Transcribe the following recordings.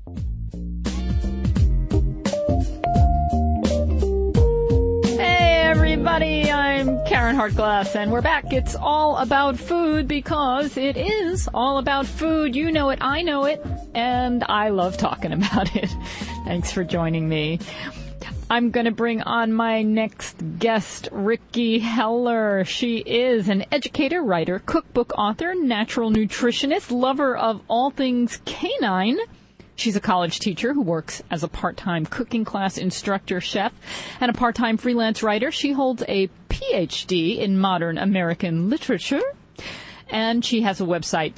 Everybody, I'm Karen Hartglass, and we're back. It's all about food because it is all about food. You know it, I know it, and I love talking about it. Thanks for joining me. I'm going to bring on my next guest, Rikki Heller. She is an educator, writer, cookbook author, natural nutritionist, lover of all things canine. She's a college teacher who works as a part-time cooking class instructor, chef, and a part-time freelance writer. She holds a PhD in modern American literature, and she has a website,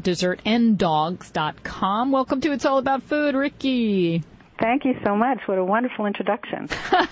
dietdessertanddogs.com. Welcome to It's All About Food, Rikki. Thank you so much. What a wonderful introduction.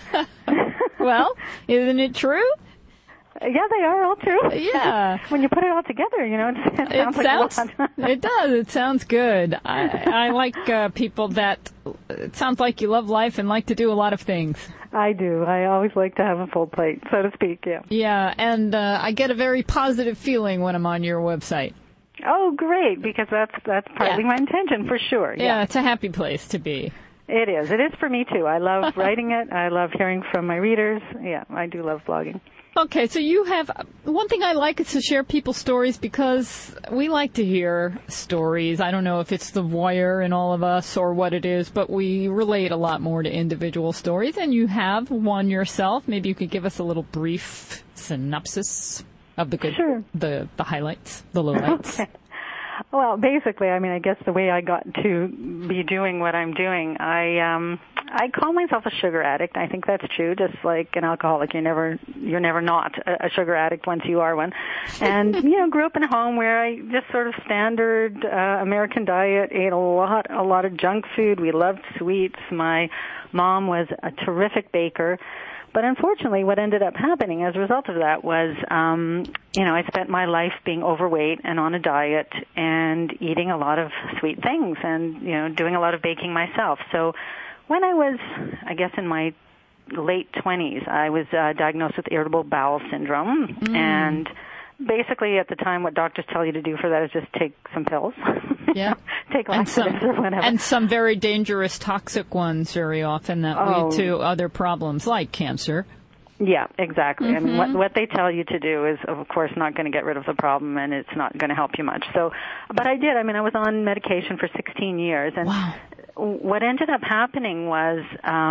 Well, isn't it true? Yeah, they are all true. Yeah. When you put it all together, you know, it sounds like a lot. It does. It sounds good. I like people that, it sounds like you love life and like to do a lot of things. I do. I always like to have a full plate, so to speak, yeah. Yeah, and I get a very positive feeling when I'm on your website. Oh, great, because that's partly my intention, for sure. Yeah, it's a happy place to be. It is. It is for me, too. I love writing it. I love hearing from my readers. Yeah, I do love blogging. Okay, so you have, one thing I like is to share people's stories because we like to hear stories. I don't know if it's the voyeur in all of us or what it is, but we relate a lot more to individual stories, and you have one yourself. Maybe you could give us a little brief synopsis of the good, Sure. the highlights, the lowlights. Okay. Well, basically, I mean, I guess the way I got to be doing what I'm doing, I call myself a sugar addict. I think that's true. Just like an alcoholic, you're never not a sugar addict once you are one. And grew up in a home where I just sort of standard American diet, ate a lot of junk food. We loved sweets. My mom was a terrific baker. But unfortunately, what ended up happening as a result of that was, I spent my life being overweight and on a diet and eating a lot of sweet things and, doing a lot of baking myself. So when I was, I guess, in my late 20s, I was diagnosed with irritable bowel syndrome. And basically, at the time, what doctors tell you to do for that is just take some pills. Yeah. Take laxatives or whatever. And some very dangerous toxic ones very often that lead to other problems like cancer. Yeah, exactly. I mean, what they tell you to do is, of course, not going to get rid of the problem, and it's not going to help you much. So, but I did. I mean, I was on medication for 16 years, and what ended up happening was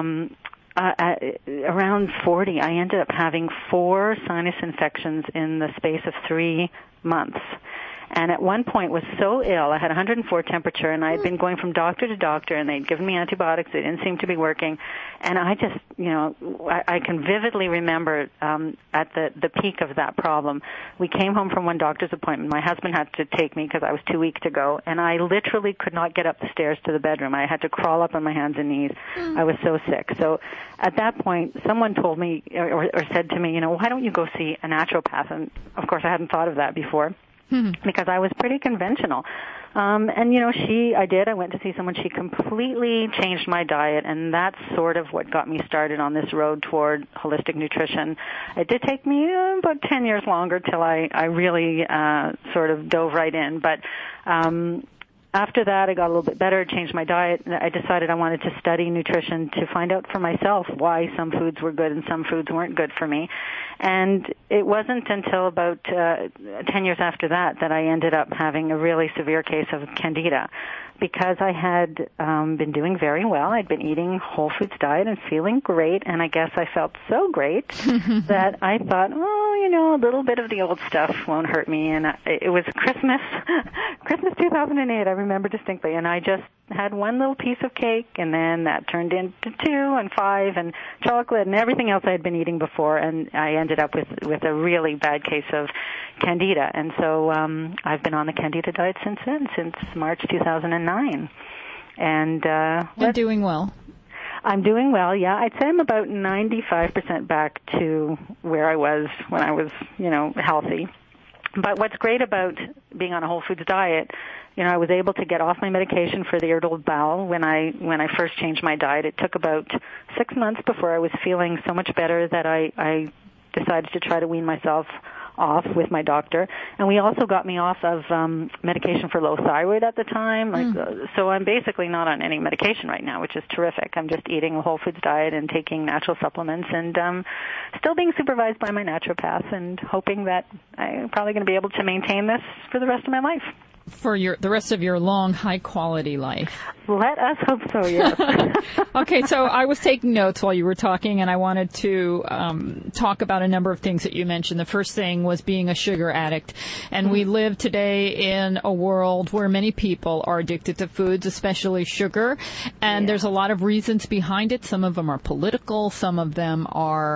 around 40, I ended up having 4 sinus infections in the space of 3 months. And at one point was so ill, I had 104 temperature, and I had been going from doctor to doctor, and they'd given me antibiotics. They didn't seem to be working. And I just, I can vividly remember at the peak of that problem, we came home from one doctor's appointment. My husband had to take me because I was too weak to go, and I literally could not get up the stairs to the bedroom. I had to crawl up on my hands and knees. I was so sick. So at that point, someone told me or said to me, why don't you go see a naturopath? And, of course, I hadn't thought of that before. Because I was pretty conventional. I went to see someone. She completely changed my diet, and that's sort of what got me started on this road toward holistic nutrition. It did take me about 10 years longer till I really sort of dove right in. But after that, I got a little bit better, changed my diet, and I decided I wanted to study nutrition to find out for myself why some foods were good and some foods weren't good for me. And it wasn't until about 10 years after that I ended up having a really severe case of candida, because I had been doing very well. I'd been eating whole foods diet and feeling great, and I guess I felt so great that I thought, a little bit of the old stuff won't hurt me. And it was Christmas 2008, I remember distinctly, and I just had one little piece of cake, and then that turned into 2 and 5 and chocolate and everything else I had been eating before, and I ended up with a really bad case of candida. And so I've been on the candida diet since then, since March 2009. And you're doing well. I'm doing well, yeah. I'd say I'm about 95% back to where I was when I was, healthy. But what's great about being on a whole foods diet, I was able to get off my medication for the irritable bowel when I first changed my diet. It took about 6 months before I was feeling so much better that I decided to try to wean myself off with my doctor, and we also got me off of medication for low thyroid at the time. So I'm basically not on any medication right now, which is terrific. I'm just eating a whole foods diet and taking natural supplements, and still being supervised by my naturopath, and hoping that I'm probably going to be able to maintain this for the rest of my life. For the rest of your long, high-quality life. Let us hope so, yes. Okay, so I was taking notes while you were talking, and I wanted to talk about a number of things that you mentioned. The first thing was being a sugar addict. And we live today in a world where many people are addicted to foods, especially sugar. And there's a lot of reasons behind it. Some of them are political. Some of them are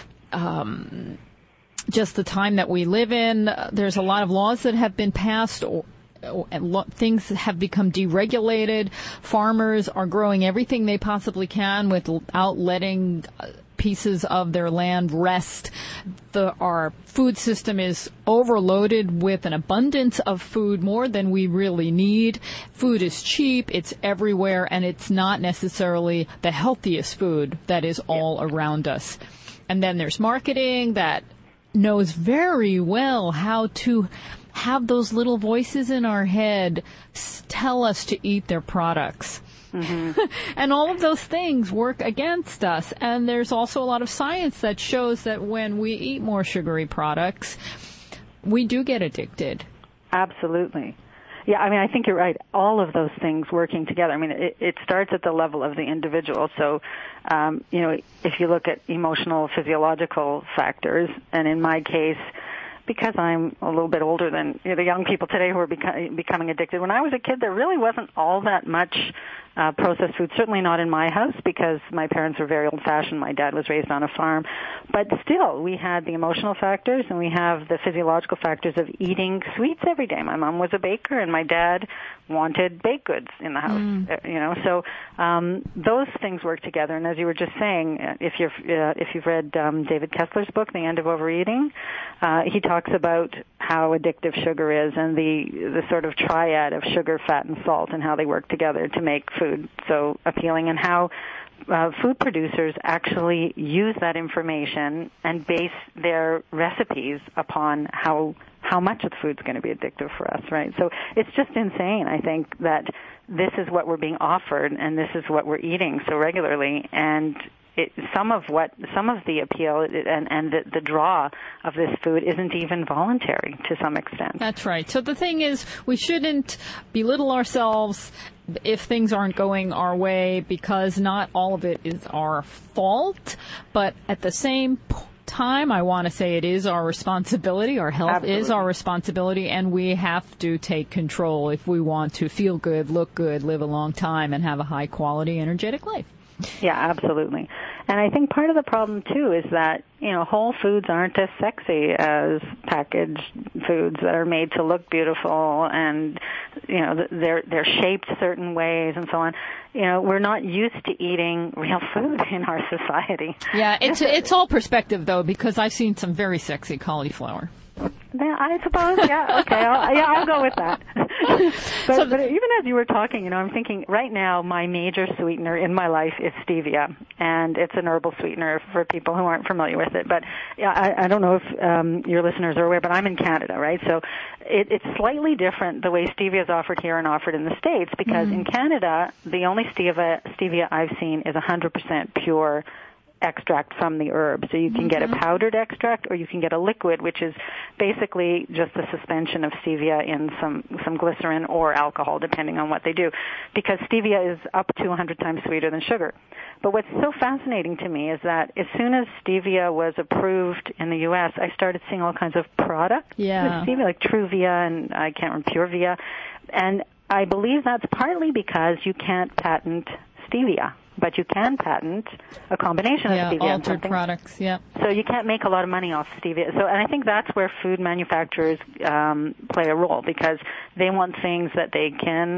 just the time that we live in. There's a lot of laws that have been passed, things have become deregulated. Farmers are growing everything they possibly can without letting pieces of their land rest. Our food system is overloaded with an abundance of food, more than we really need. Food is cheap, it's everywhere, and it's not necessarily the healthiest food that is all around us. And then there's marketing that knows very well how to have those little voices in our head tell us to eat their products. Mm-hmm. And all of those things work against us. And there's also a lot of science that shows that when we eat more sugary products, we do get addicted. Absolutely. Yeah, I mean, I think you're right. All of those things working together. I mean, it starts at the level of the individual. So, if you look at emotional, physiological factors, and in my case, because I'm a little bit older than the young people today who are becoming addicted. When I was a kid, there really wasn't all that much processed food, certainly not in my house, because my parents were very old-fashioned. My dad was raised on a farm. But still, we had the emotional factors, and we have the physiological factors of eating sweets every day. My mom was a baker, and my dad wanted baked goods in the house. So those things work together. And as you were just saying, if you've read David Kessler's book, The End of Overeating, he talks about how addictive sugar is, and the sort of triad of sugar, fat, and salt, and how they work together to make food so appealing, and how food producers actually use that information and base their recipes upon how much of the food's going to be addictive for us, right? So it's just insane, I think, that this is what we're being offered and this is what we're eating so regularly, and some of the appeal and the draw of this food isn't even voluntary to some extent. That's right. So the thing is, we shouldn't belittle ourselves if things aren't going our way, because not all of it is our fault. But at the same time, I want to say it is our responsibility. Our health is our responsibility, and we have to take control if we want to feel good, look good, live a long time, and have a high-quality, energetic life. Yeah, absolutely. And I think part of the problem, too, is that, whole foods aren't as sexy as packaged foods that are made to look beautiful, and, they're shaped certain ways and so on. We're not used to eating real food in our society. Yeah, it's all perspective, though, because I've seen some very sexy cauliflower. I suppose, yeah, okay, I'll go with that. But even as you were talking, I'm thinking right now my major sweetener in my life is stevia, and it's an herbal sweetener for people who aren't familiar with it. But I don't know if your listeners are aware, but I'm in Canada, right? So it's slightly different the way stevia is offered here and offered in the States, because in Canada, the only stevia I've seen is 100% pure extract from the herb. So you can get a powdered extract, or you can get a liquid, which is basically just a suspension of stevia in some glycerin or alcohol, depending on what they do, because stevia is up to 100 times sweeter than sugar. But what's so fascinating to me is that as soon as stevia was approved in the U.S., I started seeing all kinds of products with stevia, like Truvia and I can't remember, Purevia. And I believe that's partly because you can't patent stevia, but you can patent a combination of stevia altered and products. Yeah. So you can't make a lot of money off stevia. So, and I think that's where food manufacturers play a role, because they want things that they can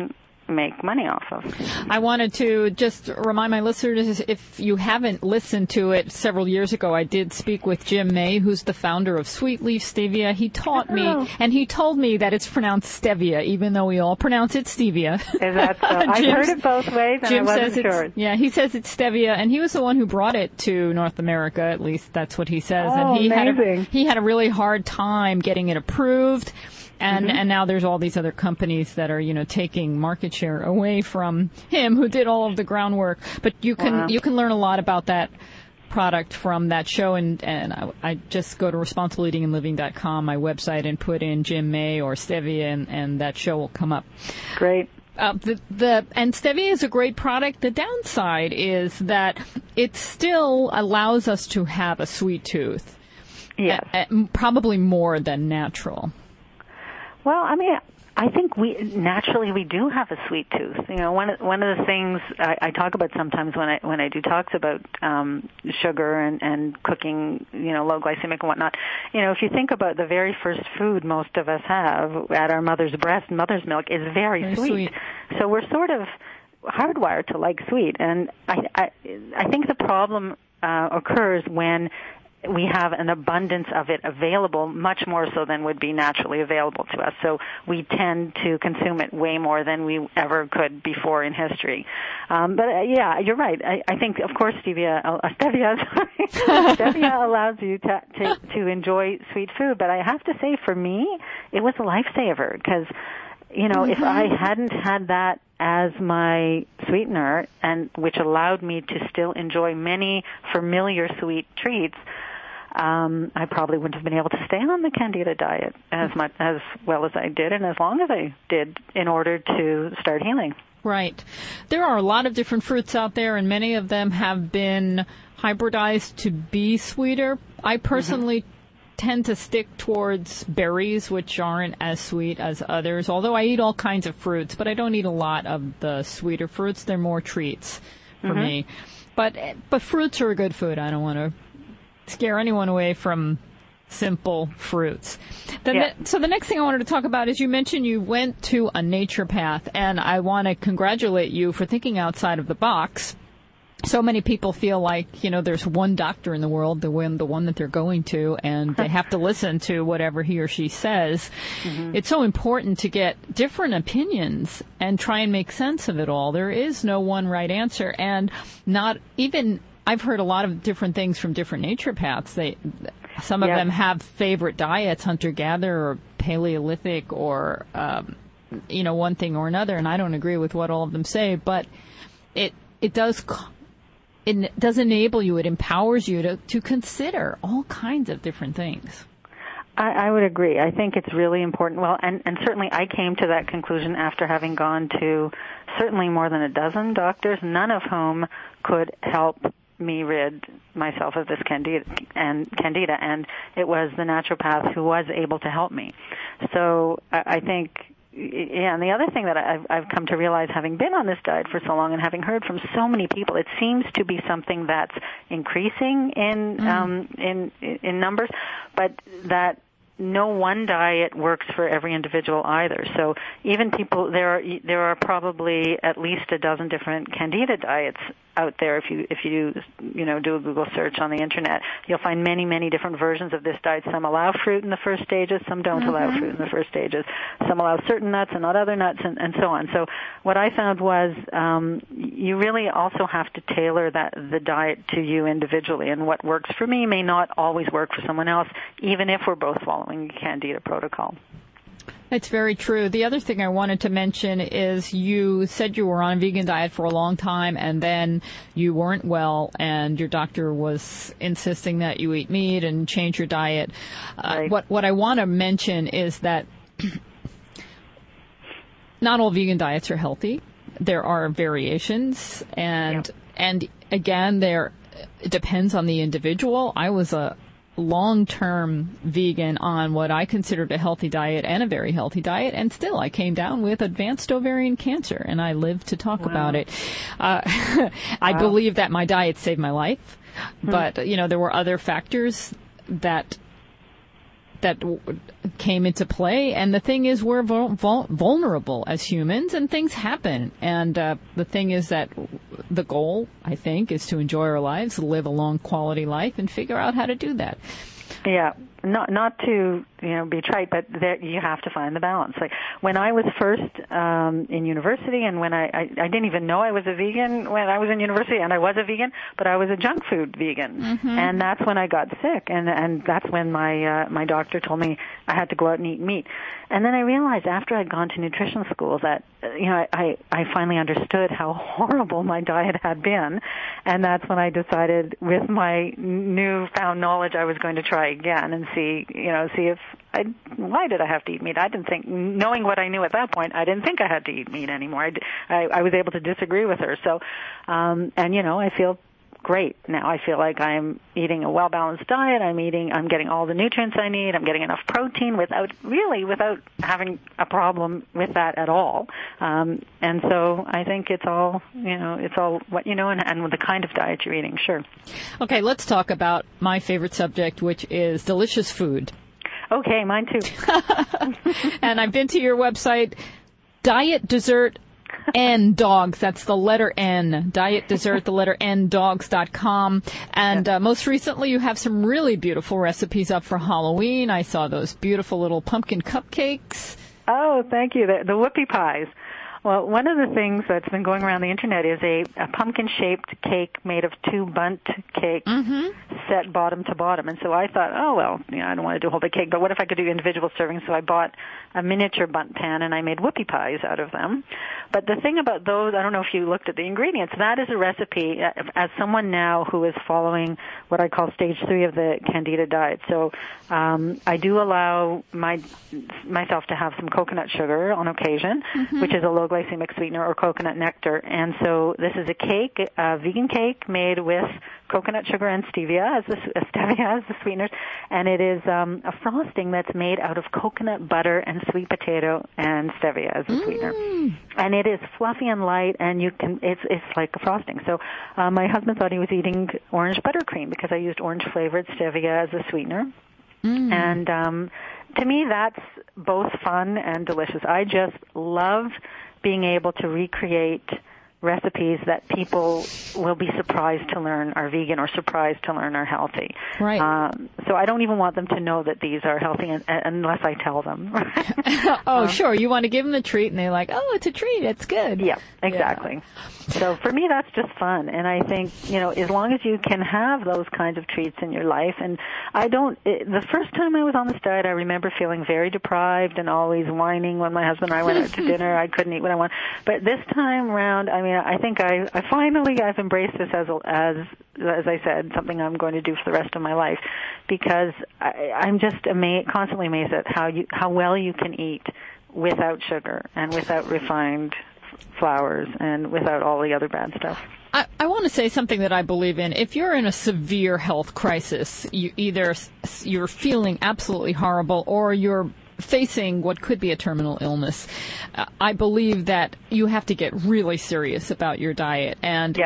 make money off of. I wanted to just remind my listeners, if you haven't listened to it, several years ago I did speak with Jim May, who's the founder of Sweet Leaf Stevia. He taught me, and he told me that it's pronounced stevia, even though we all pronounce it stevia. Is that so? I've heard it both ways, and Jim I wasn't sure. Yeah, he says it's stevia, and he was the one who brought it to North America, at least that's what he says. Oh, and amazing. He had a really hard time getting it approved. And now there's all these other companies that are, taking market share away from him, who did all of the groundwork. But you can learn a lot about that product from that show, and I just go to responsibleeatingandliving.com, my website, and put in Jim May or stevia, and that show will come up. Great. And stevia is a great product. The downside is that it still allows us to have a sweet tooth. Yes. Probably more than natural. Well, I mean, I think we do have a sweet tooth. One of the things I talk about sometimes when I do talks about sugar and cooking, low glycemic and whatnot. If you think about the very first food most of us have at our mother's breast, mother's milk is very sweet. So we're sort of hardwired to like sweet, and I think the problem occurs when we have an abundance of it available, much more so than would be naturally available to us. So we tend to consume it way more than we ever could before in history. Yeah, you're right. I think, of course, stevia allows you to enjoy sweet food. But I have to say, for me, it was a lifesaver because, if I hadn't had that as my sweetener, and which allowed me to still enjoy many familiar sweet treats, I probably wouldn't have been able to stay on the Candida diet as well as I did, and as long as I did, in order to start healing. Right. There are a lot of different fruits out there, and many of them have been hybridized to be sweeter. I personally tend to stick towards berries, which aren't as sweet as others, although I eat all kinds of fruits, but I don't eat a lot of the sweeter fruits. They're more treats for me. But fruits are a good food. I don't want to scare anyone away from simple fruits. So the next thing I wanted to talk about is you mentioned you went to a naturopath, and I want to congratulate you for thinking outside of the box. So many people feel like, there's one doctor in the world, the one that they're going to, and they have to listen to whatever he or she says. It's so important to get different opinions and try and make sense of it all. There is no one right answer, and not even... I've heard a lot of different things from different naturopaths. Some of them have favorite diets, hunter-gatherer or Paleolithic or, one thing or another, and I don't agree with what all of them say, but it does enable you, it empowers you to consider all kinds of different things. I would agree. I think it's really important. Well, and certainly I came to that conclusion after having gone to certainly more than a dozen doctors, none of whom could help me rid myself of this candida, and it was the naturopath who was able to help me. So I think, and the other thing that I've come to realize, having been on this diet for so long and having heard from so many people, it seems to be something that's increasing in numbers, but that no one diet works for every individual either. So even people, there are probably at least a dozen different candida diets out there. If you do a Google search on the internet, you'll find many different versions of this diet. Some allow fruit in the first stages, some don't allow fruit in the first stages. Some allow certain nuts and not other nuts, and so on. So what I found was you really also have to tailor the diet to you individually, and what works for me may not always work for someone else, even if we're both following a Candida protocol. That's very true. The other thing I wanted to mention is you said you were on a vegan diet for a long time, and then you weren't well, and your doctor was insisting that you eat meat and change your diet. Right. What I want to mention is that not all vegan diets are healthy. There are variations, and again, it depends on the individual. I was a long-term vegan on what I considered a healthy diet and a very healthy diet, and still I came down with advanced ovarian cancer, and I live to talk about it. I believe that my diet saved my life, but there were other factors that came into play. And the thing is, we're vulnerable as humans, and things happen. And the thing is that the goal, I think, is to enjoy our lives, live a long quality life, and figure out how to do that. Yeah. Not to be trite, but there you have to find the balance. Like when I was first in university, and when I didn't even know I was a vegan when I was in university, and I was a vegan, but I was a junk food vegan, and that's when I got sick, and that's when my doctor told me I had to go out and eat meat. And then I realized after I'd gone to nutrition school that I finally understood how horrible my diet had been, and that's when I decided, with my newfound knowledge, I was going to try again and see if why did I have to eat meat? I didn't think, knowing what I knew at that point, I didn't think I had to eat meat anymore. I was able to disagree with her. So, I feel great now. I feel like I'm eating a well-balanced diet. I'm getting all the nutrients I need. I'm getting enough protein without having a problem with that at all. And so I think it's all what and with the kind of diet you're eating, sure. Okay, let's talk about my favorite subject, which is delicious food. Okay, mine too. And I've been to your website, Diet Dessert N Dogs. That's the letter N. Diet Dessert, the letter N Dogs.com. And most recently, you have some really beautiful recipes up for Halloween. I saw those beautiful little pumpkin cupcakes. Oh, thank you. The whoopie pies. Well, one of the things that's been going around the internet is a pumpkin-shaped cake made of two bundt cakes set bottom to bottom. And so I thought, I don't want to do a whole big cake, but what if I could do individual servings? So I bought a miniature bundt pan, and I made whoopie pies out of them. But the thing about those, I don't know if you looked at the ingredients, that is a recipe, as someone now who is following what I call stage 3 of the Candida diet. So I do allow myself to have some coconut sugar on occasion, which is a low glycemic sweetener, or coconut nectar. And so this is a vegan cake made with coconut sugar and stevia as the sweeteners, and it is a frosting that's made out of coconut butter and sweet potato and stevia as a sweetener. And it is fluffy and light, and it's like a frosting. So my husband thought he was eating orange buttercream because I used orange flavored stevia as a sweetener. And to me, that's both fun and delicious. I just love being able to recreate recipes that people will be surprised to learn are vegan or surprised to learn are healthy. Right. So I don't even want them to know that these are healthy unless I tell them. Sure. You want to give them the treat, and they're like, oh, it's a treat. It's good. Yeah, exactly. Yeah. So for me, that's just fun. And I think, as long as you can have those kinds of treats in your life, and the first time I was on this diet, I remember feeling very deprived and always whining when my husband and I went out to dinner. I couldn't eat what I wanted. But this time around, I think I've embraced this as I said, something I'm going to do for the rest of my life, because I'm just constantly amazed at how well you can eat without sugar and without refined flours and without all the other bad stuff. I want to say something that I believe in. If you're in a severe health crisis, you're feeling absolutely horrible, or you're facing what could be a terminal illness, I believe that you have to get really serious about your diet. And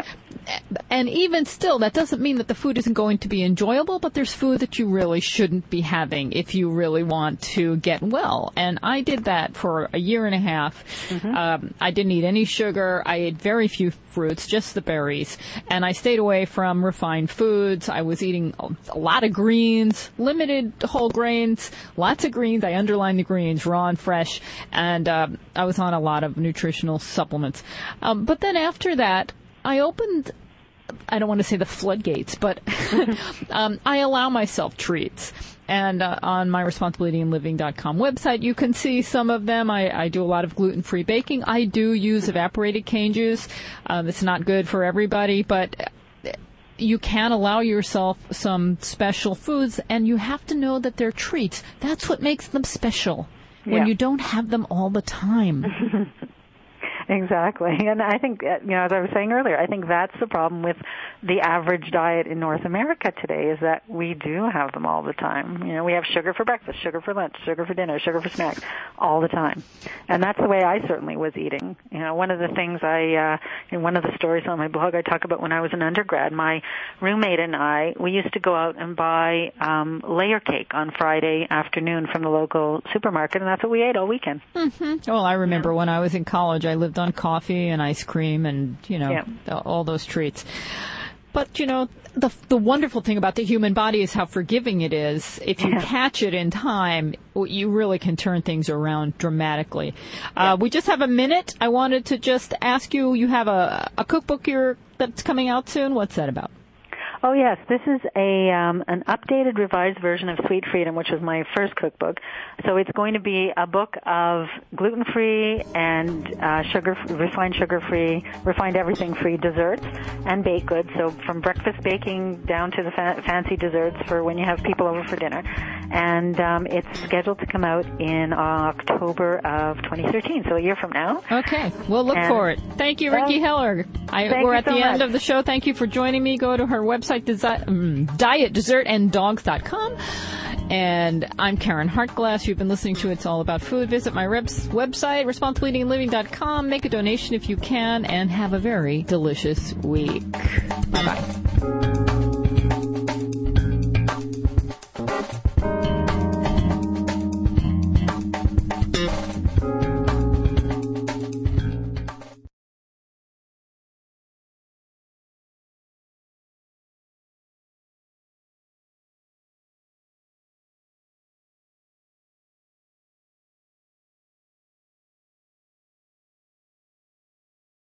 even still, that doesn't mean that the food isn't going to be enjoyable, but there's food that you really shouldn't be having if you really want to get well. And I did that for a year and a half. I didn't eat any sugar. I ate very few fruits, just the berries. And I stayed away from refined foods. I was eating a lot of greens, limited whole grains, lots of greens. I underlined the greens, raw and fresh. And I was on a lot of nutritional supplements. But then after that, I opened, I don't want to say the floodgates, but I allow myself treats. And on my responsibilityanliving.com website, you can see some of them. I do a lot of gluten-free baking. I do use evaporated cane juice. It's not good for everybody, but you can allow yourself some special foods, and you have to know that they're treats. That's what makes them special, when you don't have them all the time. Exactly. And I think, as I was saying earlier, I think that's the problem with the average diet in North America today is that we do have them all the time. We have sugar for breakfast, sugar for lunch, sugar for dinner, sugar for snacks all the time. And that's the way I certainly was eating. One of the things in one of the stories on my blog, I talk about when I was an undergrad, my roommate and I, we used to go out and buy layer cake on Friday afternoon from the local supermarket, and that's what we ate all weekend. Mm-hmm. Well, I remember when I was in college, I lived on coffee and ice cream and, all those treats. But, the wonderful thing about the human body is how forgiving it is. If you catch it in time, you really can turn things around dramatically. We just have a minute. I wanted to just ask you have a cookbook that's coming out soon. What's that about? Oh, yes. This is an updated, revised version of Sweet Freedom, which was my first cookbook. So it's going to be a book of gluten-free and refined sugar-free, refined everything-free desserts and baked goods. So from breakfast baking down to the fancy desserts for when you have people over for dinner. And it's scheduled to come out in October of 2013, so a year from now. Okay. We'll look for it. Thank you, Ricki Heller. We're at the end of the show. Thank you for joining me. Go to her website, dietdessertanddogs.com. And I'm Karen Hartglass. You've been listening to It's All About Food. Visit my website, responsibleeatingliving.com. Make a donation if you can, and have a very delicious week. Bye-bye.